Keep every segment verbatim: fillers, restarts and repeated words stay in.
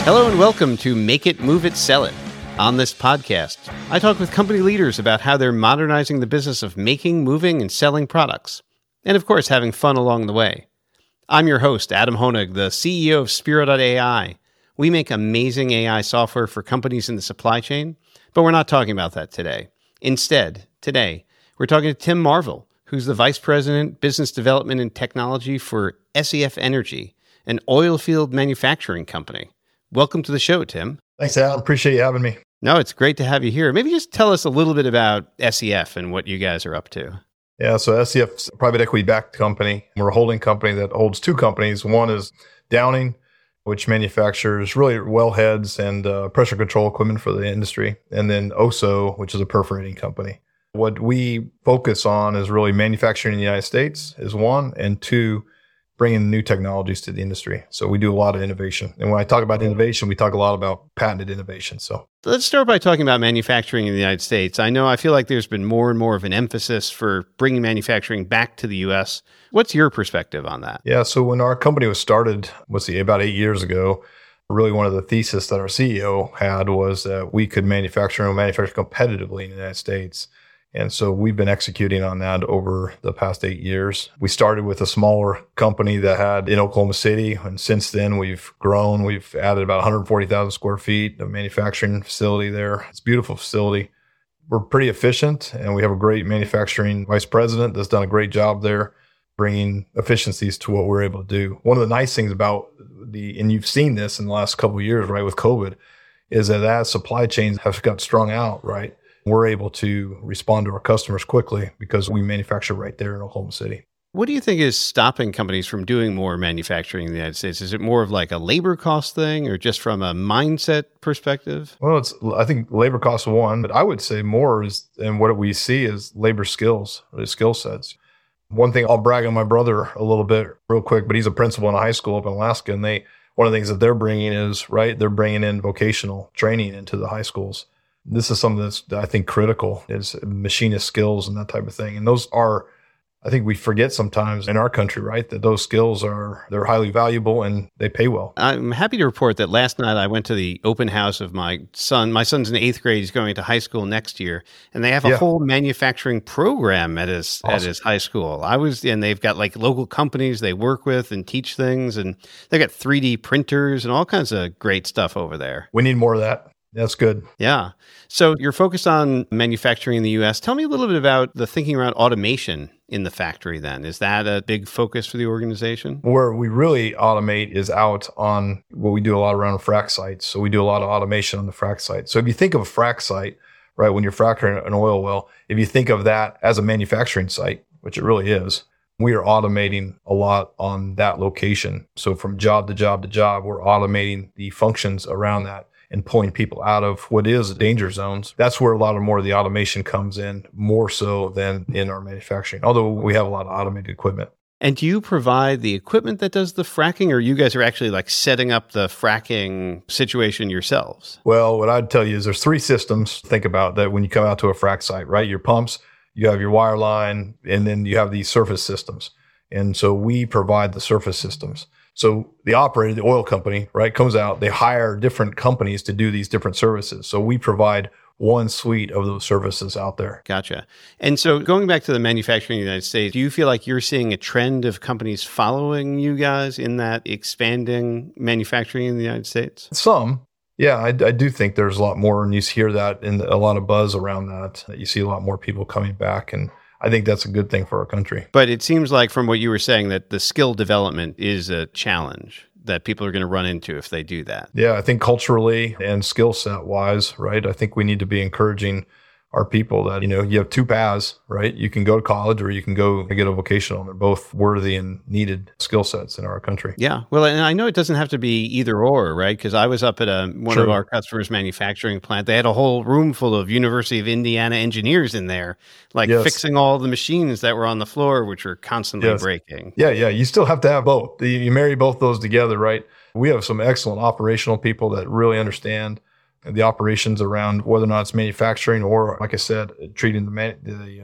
Hello and welcome to Make It, Move It, Sell It. On this podcast, I talk with company leaders about how they're modernizing the business of making, moving, and selling products. And of course, having fun along the way. I'm your host, Adam Honig, the C E O of Spiro dot A I. We make amazing A I software for companies in the supply chain, but we're not talking about that today. Instead, today, we're talking to Tim Marvel, who's the Vice President, Business Development and Technology for S E F Energy, an oil field manufacturing company. Welcome to the show, Tim. Thanks, Al. Appreciate you having me. No, it's great to have you here. Maybe just tell us a little bit about S E F and what you guys are up to. Yeah, so S E F's a private equity-backed company. We're a holding company that holds two companies. One is Downing, which manufactures really wellheads and uh, pressure control equipment for the industry. And then O S O, which is a perforating company. What we focus on is really manufacturing in the United States is one, and two, bringing new technologies to the industry. So we do a lot of innovation. And when I talk about innovation, we talk a lot about patented innovation. So let's start by talking about manufacturing in the United States. I know I feel like there's been more and more of an emphasis for bringing manufacturing back to the U S. What's your perspective on that? Yeah, so when our company was started, let's see, about eight years ago, really one of the thesis that our C E O had was that we could manufacture and manufacture competitively in the United States. And so we've been executing on that over the past eight years. We started with a smaller company that had in Oklahoma City. And since then, we've grown. We've added about one hundred forty thousand square feet of manufacturing facility there. It's a beautiful facility. We're pretty efficient, and we have a great manufacturing vice president that's done a great job there, bringing efficiencies to what we're able to do. One of the nice things about the, and you've seen this in the last couple of years, right, with COVID, is that as supply chains have got strung out, right, we're able to respond to our customers quickly because we manufacture right there in Oklahoma City. What do you think is stopping companies from doing more manufacturing in the United States? Is it more of like a labor cost thing or just from a mindset perspective? Well, it's I think labor costs are one, but I would say more is, and what we see is labor skills, or the skill sets. One thing, I'll brag on my brother a little bit real quick, but he's a principal in a high school up in Alaska, and they one of the things that they're bringing is, right, they're bringing in vocational training into the high schools. This is something that's, I think, critical, is machinist skills and that type of thing. And those are, I think we forget sometimes in our country, right, that those skills are, they're highly valuable and they pay well. I'm happy to report that last night I went to the open house of my son. My son's in eighth grade. He's going to high school next year. And they have a yeah. whole manufacturing program at his awesome. at his high school. I was, and they've got like local companies they work with and teach things. And they've got three D printers and all kinds of great stuff over there. We need more of that. That's good. Yeah. So you're focused on manufacturing in the U S. Tell me a little bit about the thinking around automation in the factory then. Is that a big focus for the organization? Where we really automate is out on what we do a lot around frac sites. So we do a lot of automation on the frac site. So if you think of a frac site, right, when you're fracking an oil well, if you think of that as a manufacturing site, which it really is, we are automating a lot on that location. So from job to job to job, we're automating the functions around that and pulling people out of what is danger zones. That's where a lot of more of the automation comes in, more so than in our manufacturing, although we have a lot of automated equipment. And do you provide the equipment that does the fracking, or you guys are actually like setting up the fracking situation yourselves? Well, what I'd tell you is there's three systems to think about that when you come out to a frac site, right? Your pumps, you have your wire line, and then you have these surface systems. And so we provide the surface systems. So the operator, the oil company, right, comes out, they hire different companies to do these different services. So we provide one suite of those services out there. Gotcha. And so going back to the manufacturing in the United States, do you feel like you're seeing a trend of companies following you guys in that expanding manufacturing in the United States? Some. Yeah, I, I do think there's a lot more, and you hear that in a lot of buzz around that, that you see a lot more people coming back, and I think that's a good thing for our country. But it seems like from what you were saying that the skill development is a challenge that people are going to run into if they do that. Yeah, I think culturally and skill set wise, right, I think we need to be encouraging our people that, you know, you have two paths, right? You can go to college or you can go get a vocational, and they're both worthy and needed skill sets in our country. Yeah. Well, and I know it doesn't have to be either or, right? Because I was up at a, one True. of our customers' manufacturing plant. They had a whole room full of University of Indiana engineers in there, like yes. fixing all the machines that were on the floor, which were constantly yes. breaking. Yeah, yeah. You still have to have both. You marry both those together, right? We have some excellent operational people that really understand the operations around whether or not it's manufacturing or, like I said, treating the man, the uh,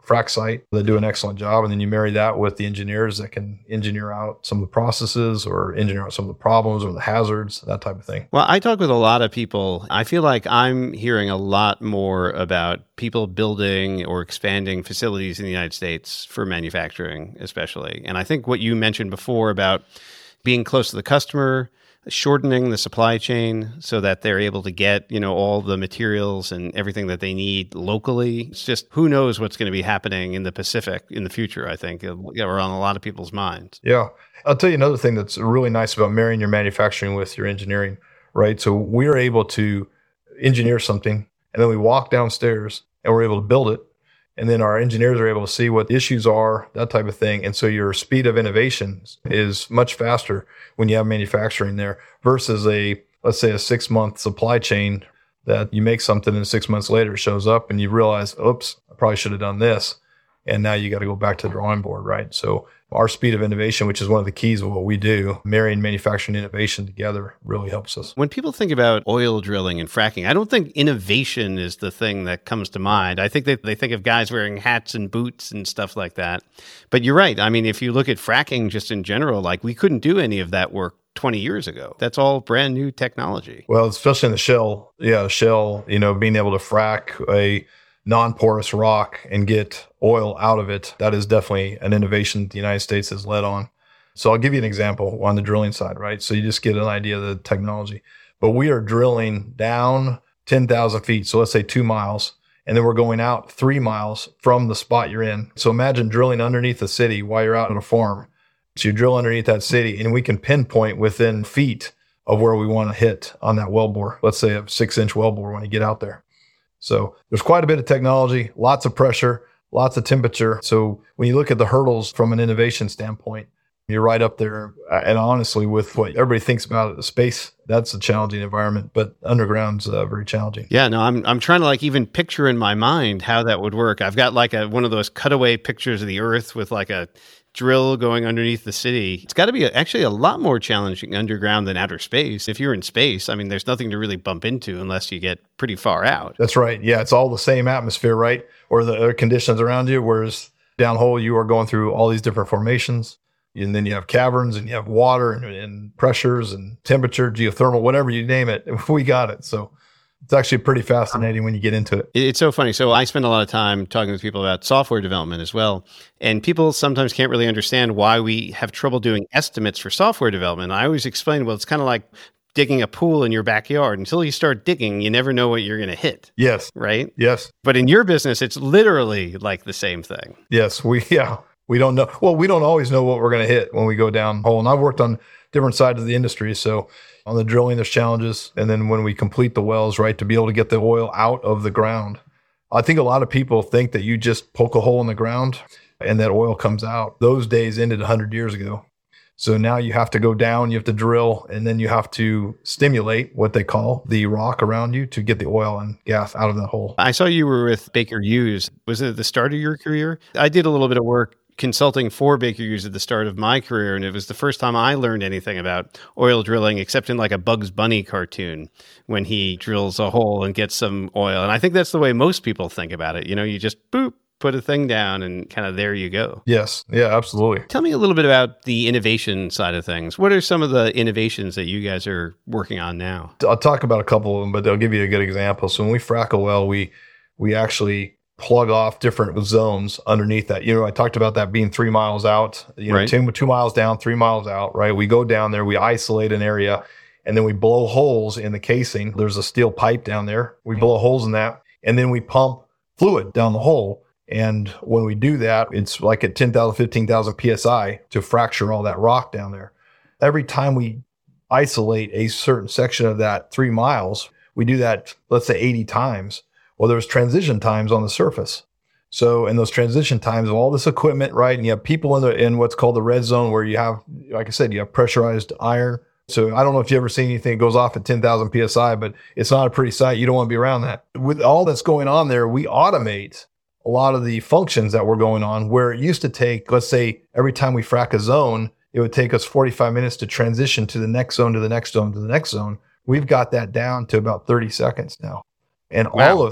frac site that do an excellent job. And then you marry that with the engineers that can engineer out some of the processes or engineer out some of the problems or the hazards, that type of thing. Well, I talk with a lot of people. I feel like I'm hearing a lot more about people building or expanding facilities in the United States for manufacturing, especially. And I think what you mentioned before about being close to the customer, shortening the supply chain so that they're able to get, you know, all the materials and everything that they need locally. It's just, who knows what's going to be happening in the Pacific in the future, I think, or on a lot of people's minds. Yeah. I'll tell you another thing that's really nice about marrying your manufacturing with your engineering, right? So we're able to engineer something, and then we walk downstairs and we're able to build it. And then our engineers are able to see what the issues are, that type of thing. And so your speed of innovation is much faster when you have manufacturing there versus a, let's say, a six month supply chain that you make something and six months later it shows up and you realize, oops, I probably should have done this. And now you got to go back to the drawing board, right? So our speed of innovation, which is one of the keys of what we do, marrying manufacturing and innovation together really helps us. When people think about oil drilling and fracking, I don't think innovation is the thing that comes to mind. I think that they think of guys wearing hats and boots and stuff like that. But you're right. I mean, if you look at fracking just in general, like we couldn't do any of that work twenty years ago. That's all brand new technology. Well, especially in the shell. Yeah, shell, you know, being able to frack a non-porous rock and get oil out of it, that is definitely an innovation the United States has led on. So I'll give you an example on the drilling side, right? So you just get an idea of the technology. But we are drilling down ten thousand feet, so let's say two miles, and then we're going out three miles from the spot you're in. So imagine drilling underneath a city while you're out on a farm. So you drill underneath that city, and we can pinpoint within feet of where we want to hit on that wellbore. Let's say a six-inch wellbore when you get out there. So there's quite a bit of technology, lots of pressure, lots of temperature. So when you look at the hurdles from an innovation standpoint, you're right up there. And honestly, with what everybody thinks about space, that's a challenging environment, but underground's uh, very challenging. Yeah, no, I'm I'm trying to like even picture in my mind how that would work. I've got like a one of those cutaway pictures of the Earth with like a drill going underneath the city. It's got to be a, actually a lot more challenging underground than outer space. If you're in space, I mean, there's nothing to really bump into unless you get pretty far out. That's right. Yeah, it's all the same atmosphere, right? Or the other conditions around you, whereas downhole, you are going through all these different formations. And then you have caverns and you have water and, and pressures and temperature, geothermal, whatever you name it. We got it. So it's actually pretty fascinating when you get into it. It's so funny. So I spend a lot of time talking with people about software development as well. And people sometimes can't really understand why we have trouble doing estimates for software development. I always explain, well, it's kind of like digging a pool in your backyard. Until you start digging, you never know what you're going to hit. Yes. Right? Yes. But in your business, it's literally like the same thing. Yes. We, yeah, we don't know. Well, we don't always know what we're going to hit when we go down hole. And I've worked on different sides of the industry. So on the drilling, there's challenges. And then when we complete the wells, right, to be able to get the oil out of the ground. I think a lot of people think that you just poke a hole in the ground and that oil comes out. Those days ended one hundred years ago. So now you have to go down, you have to drill, and then you have to stimulate what they call the rock around you to get the oil and gas out of that hole. I saw you were with Baker Hughes. Was it at the start of your career? I did a little bit of work consulting for Baker Hughes at the start of my career, and it was the first time I learned anything about oil drilling, except in like a Bugs Bunny cartoon when he drills a hole and gets some oil. And I think that's the way most people think about it. You know, you just boop, put a thing down and kind of there you go. Yes. Yeah, absolutely. Tell me a little bit about the innovation side of things. What are some of the innovations that you guys are working on now? I'll talk about a couple of them, but I'll give you a good example. So when we frack a well, we we actually plug off different zones underneath that. You know, I talked about that being three miles out, you know, right. two, two miles down, three miles out, right? We go down there, we isolate an area, and then we blow holes in the casing. There's a steel pipe down there. We blow holes in that, and then we pump fluid down the hole. And when we do that, it's like at ten thousand, fifteen thousand P S I to fracture all that rock down there. Every time we isolate a certain section of that three miles, we do that, let's say eighty times. Well, there's transition times on the surface. So in those transition times of all this equipment, right, and you have people in the in what's called the red zone where you have, like I said, you have pressurized iron. So I don't know if you ever seen anything that goes off at ten thousand P S I, but it's not a pretty sight. You don't want to be around that. With all that's going on there, we automate a lot of the functions that were going on where it used to take, let's say, every time we frack a zone, it would take us forty-five minutes to transition to the next zone, to the next zone, to the next zone. We've got that down to about thirty seconds now. And wow. all of that,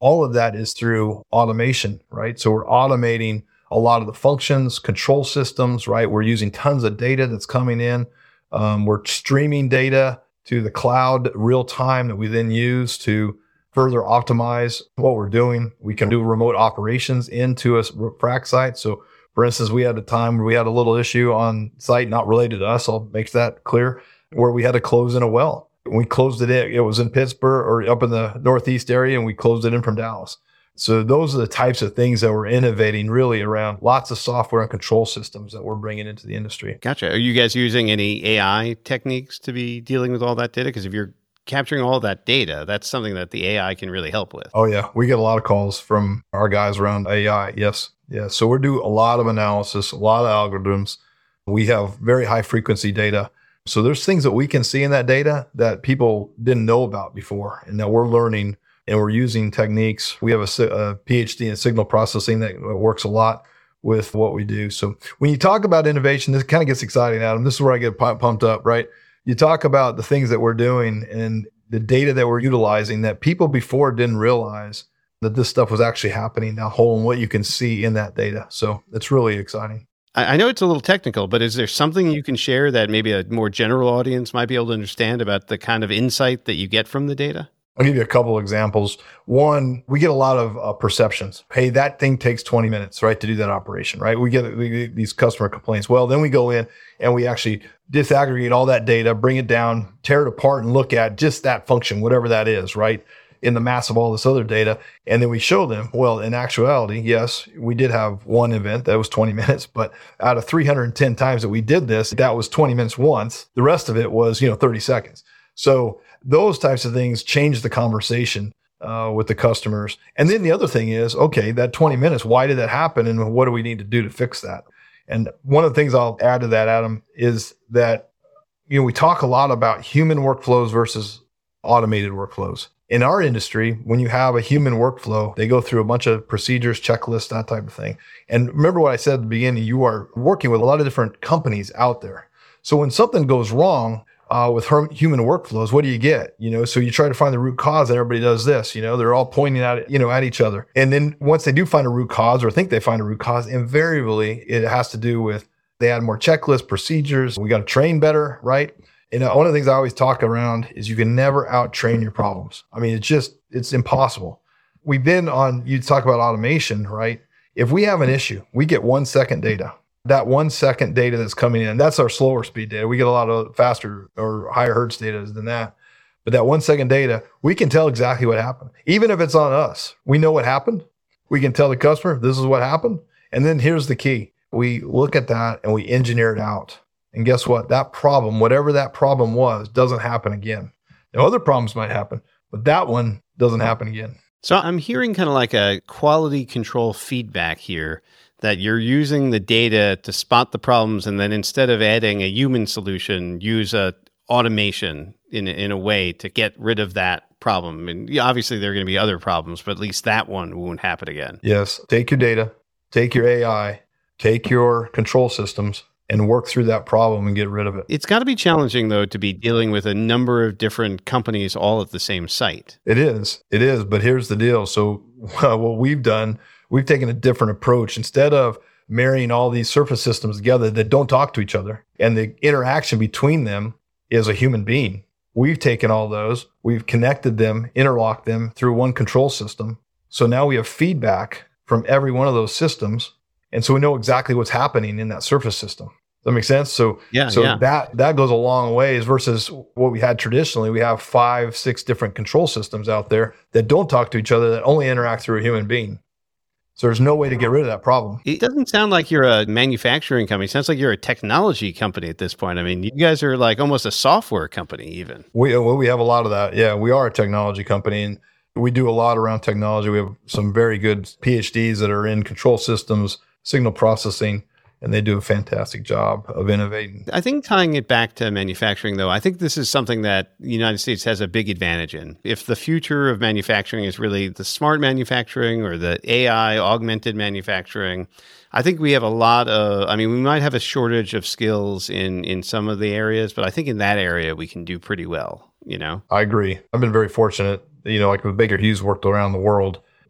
all of that is through automation, right? So we're automating a lot of the functions, control systems, right? We're using tons of data that's coming in. Um, we're streaming data to the cloud real time that we then use to further optimize what we're doing. We can do remote operations into a frac site. So for instance, we had a time where we had a little issue on site, not related to us, I'll make that clear, where we had to close in a well. We closed it in, it was in Pittsburgh or up in the Northeast area, and we closed it in from Dallas. So those are the types of things that we're innovating really around lots of software and control systems that we're bringing into the industry. Gotcha. Are you guys using any A I techniques to be dealing with all that data? Because if you're capturing all that data, that's something that the A I can really help with. Oh, yeah. We get a lot of calls from our guys around A I. Yes. Yeah. So we're doing a lot of analysis, a lot of algorithms. We have very high frequency data. So there's things that we can see in that data that people didn't know about before and that we're learning, and we're using techniques. We have a, a PhD in signal processing that works a lot with what we do. So when you talk about innovation, this kind of gets exciting, Adam. This is where I get pumped up, right? You talk about the things that we're doing and the data that we're utilizing that people before didn't realize that this stuff was actually happening now whole and what you can see in that data. So it's really exciting. I know it's a little technical, but is there something you can share that maybe a more general audience might be able to understand about the kind of insight that you get from the data? I'll give you a couple of examples. One, we get a lot of uh, perceptions. Hey, that thing takes twenty minutes, right, to do that operation, right? We get, we get these customer complaints. Well, then we go in and we actually disaggregate all that data, bring it down, tear it apart, and look at just that function, whatever that is, right, in the mass of all this other data. And then we show them, well, in actuality, yes, we did have one event that was twenty minutes, but out of three hundred ten times that we did this, that was twenty minutes once. The rest of it was, you know, thirty seconds. So those types of things change the conversation uh, with the customers. And then the other thing is, okay, that twenty minutes, why did that happen? And what do we need to do to fix that? And one of the things I'll add to that, Adam, is that, you know, we talk a lot about human workflows versus automated workflows. In our industry, when you have a human workflow, they go through a bunch of procedures, checklists, that type of thing. And remember what I said at the beginning, you are working with a lot of different companies out there. So when something goes wrong, Uh, with her, human workflows, what do you get? You know, so you try to find the root cause and everybody does this, you know, they're all pointing at it, you know, at each other. And then once they do find a root cause or think they find a root cause, invariably it has to do with they add more checklists, procedures. We got to train better, right? And uh, one of the things I always talk around is you can never out train your problems. I mean, it's just, it's impossible. We've been on, you talk about automation, right? If we have an issue, we get one second data. That one second data that's coming in, that's our slower speed data. We get a lot of faster or higher hertz data than that. But that one second data, we can tell exactly what happened. Even if it's on us, we know what happened. We can tell the customer, this is what happened. And then here's the key. We look at that and we engineer it out. And guess what? That problem, whatever that problem was, doesn't happen again. Now, other problems might happen, but that one doesn't happen again. So I'm hearing kind of like a quality control feedback here, that you're using the data to spot the problems, and then instead of adding a human solution, use a automation in in a way to get rid of that problem. And obviously there are going to be other problems, but at least that one won't happen again. Yes. Take your data, take your A I, take your control systems, and work through that problem and get rid of it. It's got to be challenging, though, to be dealing with a number of different companies all at the same site. It is. It is. But here's the deal. So uh, what we've done, we've taken a different approach. Instead of marrying all these surface systems together that don't talk to each other, and the interaction between them is a human being, we've taken all those, we've connected them, interlocked them through one control system. So now we have feedback from every one of those systems. And so we know exactly what's happening in that surface system. Does that make sense? So, yeah, so yeah. that that goes a long ways versus what we had traditionally. We have five, six different control systems out there that don't talk to each other, that only interact through a human being. So there's no way to get rid of that problem. It doesn't sound like you're a manufacturing company. It sounds like you're a technology company at this point. I mean, you guys are like almost a software company even. We well, we have a lot of that. Yeah, we are a technology company, and we do a lot around technology. We have some very good P H Ds that are in control systems, signal processing, and they do a fantastic job of innovating. I think tying it back to manufacturing, though, I think this is something that the United States has a big advantage in. If the future of manufacturing is really the smart manufacturing or the A I augmented manufacturing, I think we have a lot of, I mean, we might have a shortage of skills in, in some of the areas, but I think in that area we can do pretty well, you know? I agree. I've been very fortunate, you know, like with Baker Hughes, worked around the world.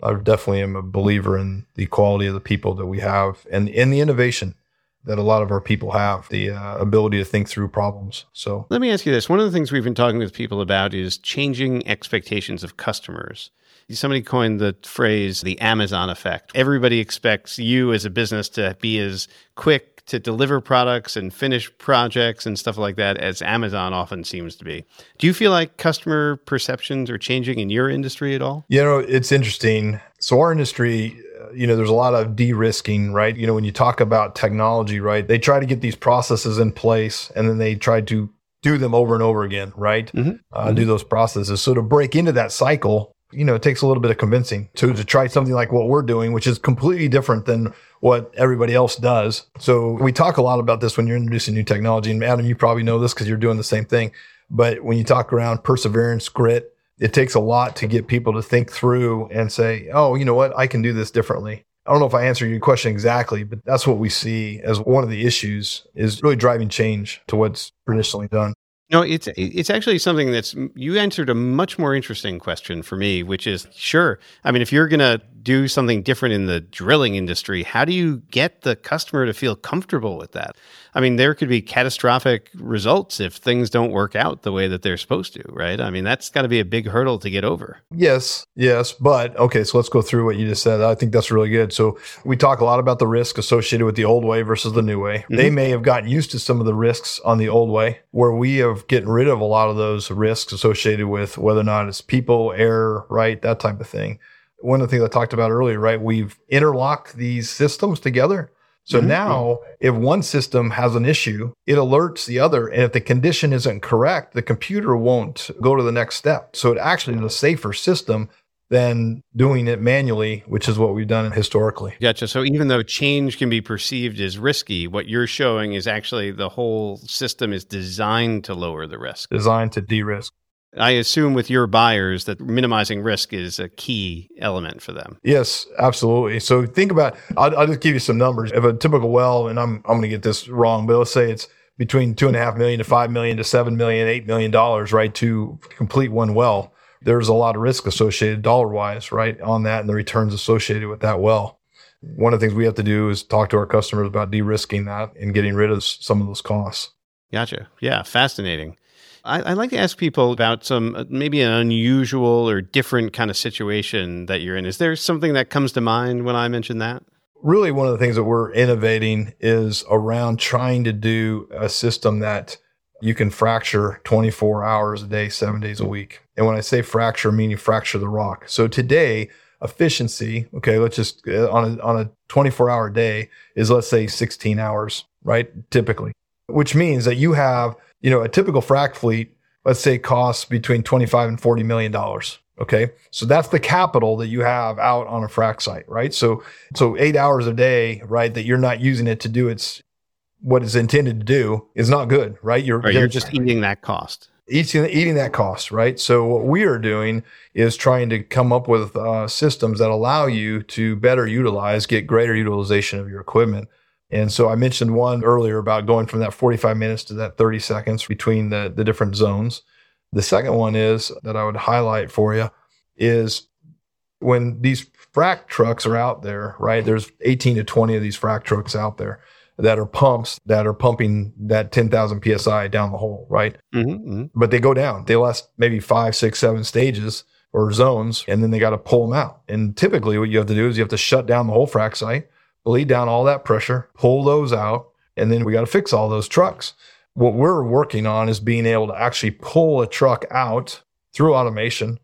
I definitely am a believer in the quality of the people that we have and in the innovation that a lot of our people have, the uh, ability to think through problems. So let me ask you this. One of the things we've been talking with people about is changing expectations of customers. Somebody coined the phrase, the Amazon effect. Everybody expects you as a business to be as quick to deliver products and finish projects and stuff like that as Amazon often seems to be. Do you feel like customer perceptions are changing in your industry at all? You know, it's interesting. So our industry, you know, there's a lot of de-risking, right? You know, when you talk about technology, right, they try to get these processes in place and then they try to do them over and over again, right? Mm-hmm. Uh, mm-hmm. Do those processes. So to break into that cycle, you know, it takes a little bit of convincing to, to try something like what we're doing, which is completely different than what everybody else does. So we talk a lot about this when you're introducing new technology. And Adam, you probably know this because you're doing the same thing. But when you talk around perseverance, grit, it takes a lot to get people to think through and say, oh, you know what, I can do this differently. I don't know if I answered your question exactly, but that's what we see as one of the issues is really driving change to what's traditionally done. No, it's it's actually something that's, you answered a much more interesting question for me, which is, sure, I mean, if you're going to do something different in the drilling industry, how do you get the customer to feel comfortable with that? I mean, there could be catastrophic results if things don't work out the way that they're supposed to, right? I mean, that's got to be a big hurdle to get over. Yes, yes. But okay, so let's go through what you just said. I think that's really good. So we talk a lot about the risk associated with the old way versus the new way. Mm-hmm. They may have gotten used to some of the risks on the old way, where we have getting rid of a lot of those risks associated with whether or not it's people, error, right? That type of thing. One of the things I talked about earlier, right? We've interlocked these systems together. So mm-hmm. now if one system has an issue, it alerts the other. And if the condition isn't correct, the computer won't go to the next step. So it actually is a safer system than doing it manually, which is what we've done historically. Gotcha. So even though change can be perceived as risky, what you're showing is actually the whole system is designed to lower the risk. Designed to de-risk. I assume with your buyers that minimizing risk is a key element for them. Yes, absolutely. So think about, I'll, I'll just give you some numbers. If a typical well, and I'm I'm going to get this wrong, but let's say it's between two and a half million to five million to seven million, eight million dollars, right, to complete one well. There's a lot of risk associated dollar wise, right, on that and the returns associated with that well. One of the things we have to do is talk to our customers about de-risking that and getting rid of some of those costs. Gotcha. Yeah, fascinating. I, I like to ask people about some, maybe an unusual or different kind of situation that you're in. Is there something that comes to mind when I mention that? Really, one of the things that we're innovating is around trying to do a system that you can fracture twenty-four hours a day, seven days a week. And when I say fracture, meaning fracture the rock. So today, efficiency, okay, let's just, on a, on a twenty-four hour day is, let's say, sixteen hours, right? Typically, which means that you have, you know, a typical frac fleet, let's say, costs between twenty-five and forty million dollars. Okay. So that's the capital that you have out on a frac site, right? So, so eight hours a day, right, that you're not using it to do its, what it's intended to do is not good, right? You're, right, you're just eating that cost. Eating, eating that cost, right? So what we are doing is trying to come up with uh, systems that allow you to better utilize, get greater utilization of your equipment. And so I mentioned one earlier about going from that forty-five minutes to that thirty seconds between the, the different zones. The second one is that I would highlight for you is when these frac trucks are out there, right? There's eighteen to twenty of these frac trucks out there that are pumps that are pumping that ten thousand P S I down the hole, right? Mm-hmm, mm-hmm. But they go down. They last maybe five, six, seven stages or zones, and then they got to pull them out. And typically what you have to do is you have to shut down the whole frac site, bleed down all that pressure, pull those out, and then we got to fix all those trucks. What we're working on is being able to actually pull a truck out through automation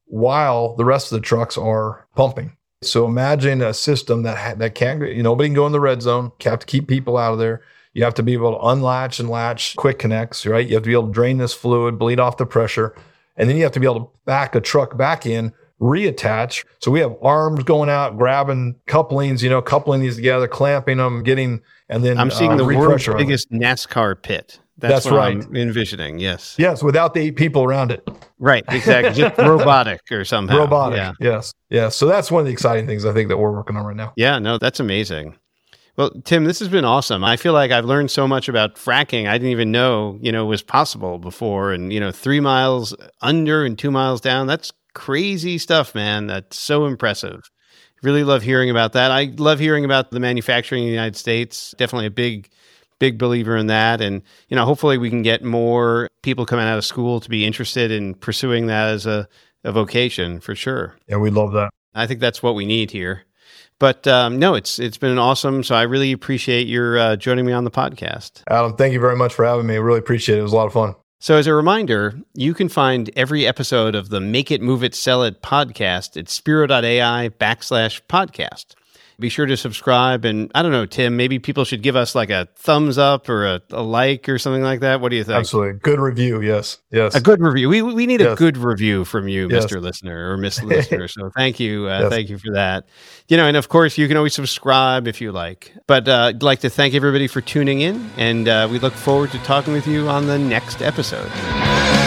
while the rest of the trucks are pumping. So imagine a system that ha- that can't, you know, nobody can go in the red zone. You have to keep people out of there. You have to be able to unlatch and latch quick connects, right? You have to be able to drain this fluid, bleed off the pressure, and then you have to be able to back a truck back in, reattach. So we have arms going out, grabbing couplings, you know, coupling these together, clamping them, getting, and then I'm seeing uh, the world's them. biggest NASCAR pit. That's, That's what right. I'm envisioning. Yes. Yes. Without the eight people around it. Right. Exactly. Just robotic or somehow. Robotic. Yeah. Yes. Yes. So that's one of the exciting things I think that we're working on right now. Yeah. No, that's amazing. Well, Tim, this has been awesome. I feel like I've learned so much about fracking I didn't even know, you know, was possible before. And, you know, three miles under and two miles down, that's crazy stuff, man. That's so impressive. Really love hearing about that. I love hearing about the manufacturing in the United States. Definitely a big, big believer in that. And, you know, hopefully we can get more people coming out of school to be interested in pursuing that as a, a vocation for sure. Yeah, we love that. I think that's what we need here. But um, no, it's it's been awesome. So I really appreciate your uh, joining me on the podcast. Adam, thank you very much for having me. I really appreciate it. It was a lot of fun. So as a reminder, you can find every episode of the Make It, Move It, Sell It podcast at Spiro.ai backslash podcast. Be sure to subscribe. And I don't know, Tim, maybe people should give us like a thumbs up or a, a like or something like that. What do you think? Absolutely. Good review. Yes. Yes. A good review. We we need yes. a good review from you, yes. Mister Listener or Miss Listener. So thank you. Uh, yes. Thank you for that. You know, and of course, you can always subscribe if you like. But uh, I'd like to thank everybody for tuning in. And uh, we look forward to talking with you on the next episode.